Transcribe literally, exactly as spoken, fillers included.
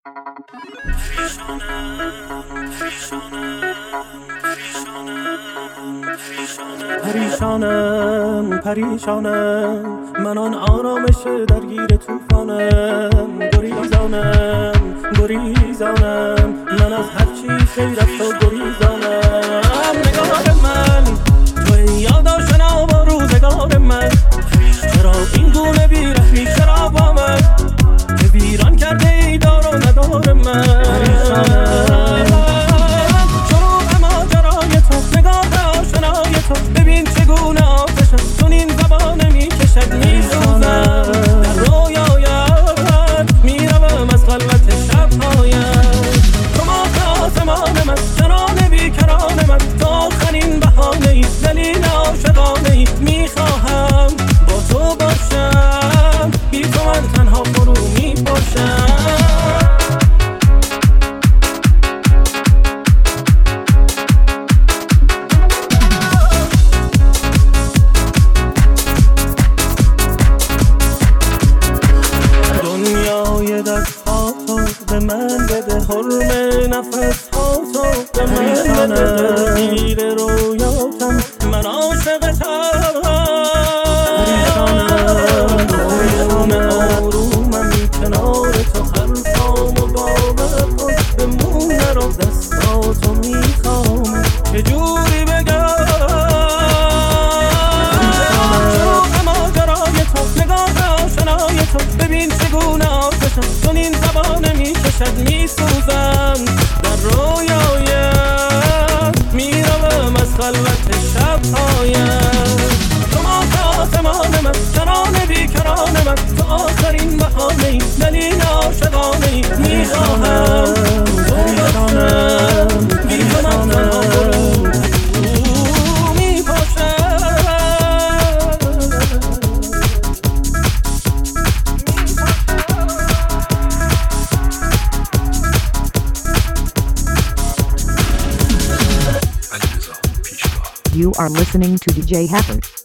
پریشانم پریشانم من آن آرامش درگیر طوفانم، گریزانم گریزانم من از هر چیز غیرت تو گریزانم. نگاه من توی یاد آشنا با روزگار من، چرا این گونه بیرحمی چرا با من که ویران کرده ای دار و ندار من. پریشانم شروع ماجرای تو، نگاه آشنای تو، ببین چگونه آتشم چون این زبانه میکشد میسوزم در رویایم، میروم از خلوت شبهایم. تو ماه آسمان من، جنان بیکران من، تو آخرین بهانه ای، دلیل عاشقانه ای، میخواهم با تو باشم، بی تو من تنها فرو میباشم. دنیای دست ها تو به من بده، حرم نفس ها تو به من بده، زیر رویاتم من عاشقتم. پریشانم پریشان آرومم کنار تو، حرفامو باور کن بمونه رو دستاتو میخوام چجوری بگم. ببین چگونه آتشم چون این زبانه میکشد میسوزم در رویایم، میروم از خلوت شبهایم. تو ماه آسمان من، جنان بیکران من، تو آخرین بهانه ای، دلیل عاشقانه ای، میخواهم تو باشم، بی تو من تنها فرو میباشم. You are listening to D J Happer.